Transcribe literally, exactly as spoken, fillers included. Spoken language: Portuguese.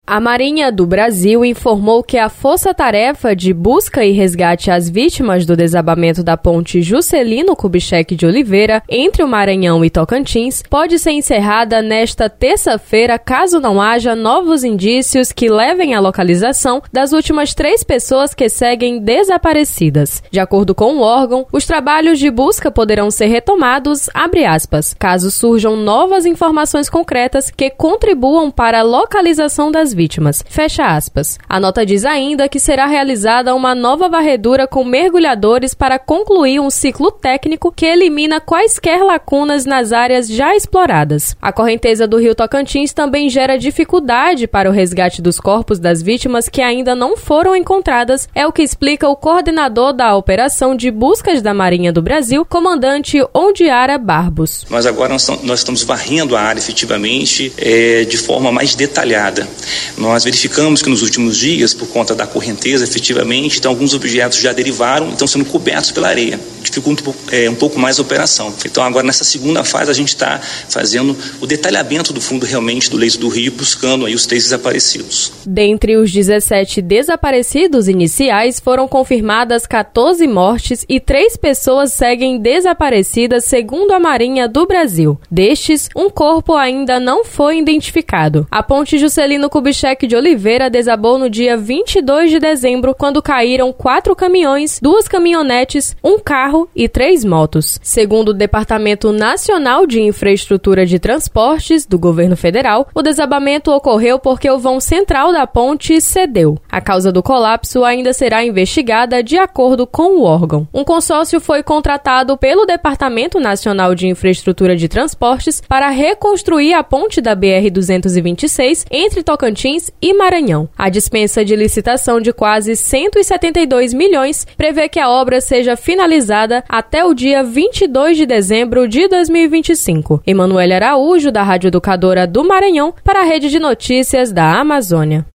A Marinha do Brasil informou que a força-tarefa de busca e resgate às vítimas do desabamento da ponte Juscelino Kubitschek de Oliveira, entre o Maranhão e Tocantins, pode ser encerrada nesta terça-feira caso não haja novos indícios que levem à localização das últimas três pessoas que seguem desaparecidas. De acordo com o órgão, os trabalhos de busca poderão ser retomados, abre aspas, caso surjam novas informações concretas que contribuam para a localização das vítimas. Fecha aspas. A nota diz ainda que será realizada uma nova varredura com mergulhadores para concluir um ciclo técnico que elimina quaisquer lacunas nas áreas já exploradas. A correnteza do rio Tocantins também gera dificuldade para o resgate dos corpos das vítimas que ainda não foram encontradas, é o que explica o coordenador da Operação de Buscas da Marinha do Brasil, comandante Ondiara Barbos. Nós agora nós estamos varrendo a área efetivamente é, de forma mais detalhada. Nós verificamos que nos últimos dias, por conta da correnteza, efetivamente, então, alguns objetos já derivaram e estão sendo cobertos pela areia. Dificulta é, um pouco mais a operação. Então, agora, nessa segunda fase, a gente está fazendo o detalhamento do fundo realmente do leito do rio, buscando aí os três desaparecidos. Dentre os dezessete desaparecidos iniciais, foram confirmadas quatorze mortes e três pessoas seguem desaparecidas, segundo a Marinha do Brasil. Destes, um corpo ainda não foi identificado. A ponte Juscelino Kubitschek de Oliveira desabou no dia vinte e dois de dezembro, quando caíram quatro caminhões, duas caminhonetes, um carro e três motos. Segundo o Departamento Nacional de Infraestrutura de Transportes do Governo Federal, o desabamento ocorreu porque o vão central da ponte cedeu. A causa do colapso ainda será investigada de acordo com o órgão. Um consórcio foi contratado pelo Departamento Nacional de Infraestrutura de Transportes para reconstruir a ponte da B R duzentos e vinte e seis entre Tocantins e Maranhão. A dispensa de licitação de quase cento e setenta e dois milhões prevê que a obra seja finalizada até o dia vinte e dois de dezembro de dois mil e vinte e cinco. Emanuele Araújo, da Rádio Educadora do Maranhão, para a Rede de Notícias da Amazônia.